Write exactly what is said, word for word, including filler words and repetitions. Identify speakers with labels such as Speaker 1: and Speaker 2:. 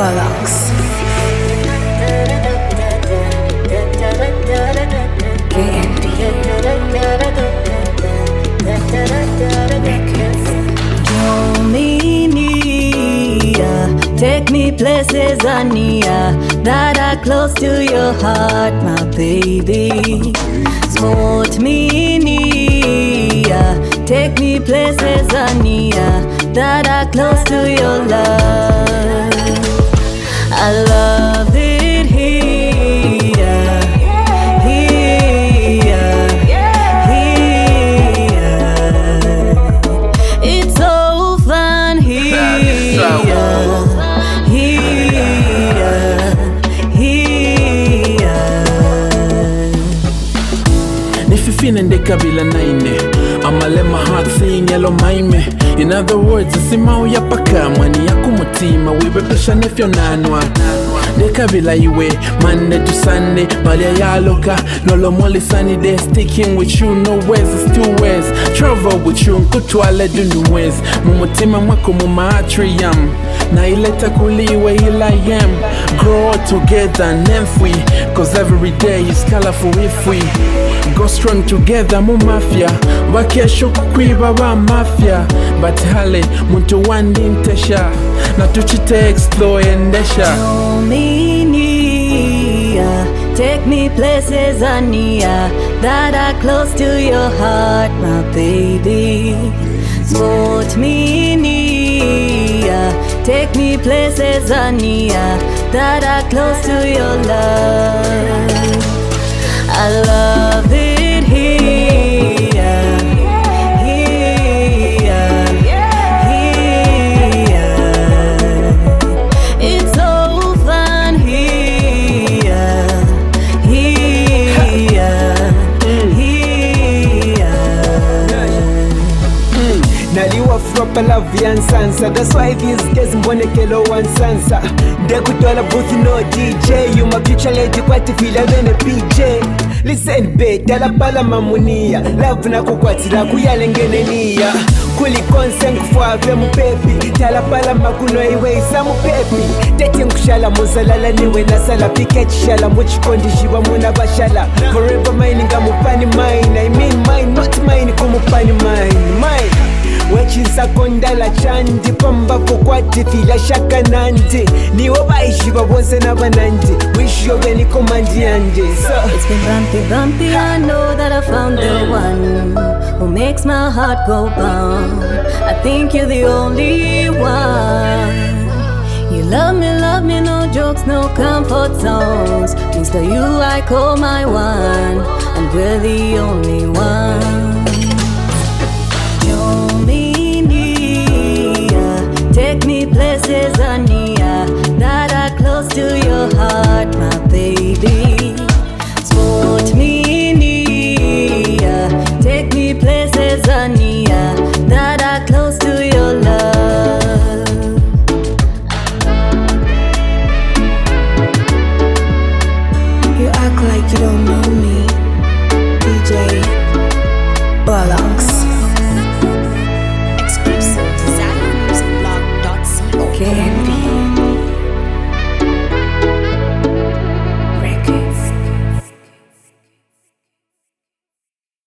Speaker 1: Bollocks. K M D Dominion, take me places I need that are close to your heart, my baby. Smooth me near, take me places I need that are close to your love. I love it here, here, here. It's so fun here, here, here.
Speaker 2: Nififine ndeka bila naine, I'ma let my heart sing yellow maime. In other words, asima uyapaka mwani ya kumutima wibepesha nefyo nanwa deka bila iwe Monday to Sunday balia ya loka lolo moli sunny day. Sticking with you no ways, it's two ways. Travel with you nkutwale dunu ways. Mumutima mwako muma atrium na ileta kuliwe ila yam. Grow together and free, cause every day is colorful if we go strong together mu mafia. Wakesho kukwiba wa mafia, but hale muntu wandi ntesha na tuchite explore endesha.
Speaker 1: Dominion, take me places I need that are close to your heart, my baby. Smooth me near, take me places I need that are close to your love. I love it here, here, here. It's so fun here, here, here.
Speaker 3: Naliwa fropa love yan sansa. That's why these days mbonekelo one sansa. Ndekutwala booth no D J. You my future lady kwati fila vene P J. Listen babe, dala pala mamunia. Love na kukwatila kuyalengene niya. Kuli konsen kufwave mu baby. Dala pala makuno iwe isa mu baby. Tete nkushala muzalala niwe nasala. Pike chishala muchikondi shiba muna bashala. Forever mine nga mupani mine. I mean mine, not mine kumupani mine. Mine wechinsa kondala chandi pamba kukwati fila shaka nandi. Niwo baishiba bonse na banandi. Wish yo beni komandi ande. So
Speaker 1: it's been bumpy, bumpy, I know that I found the one who makes my heart go bound. I think you're the only one. You love me, love me, no jokes, no comfort zones. Mister You, I call my one, and we're the only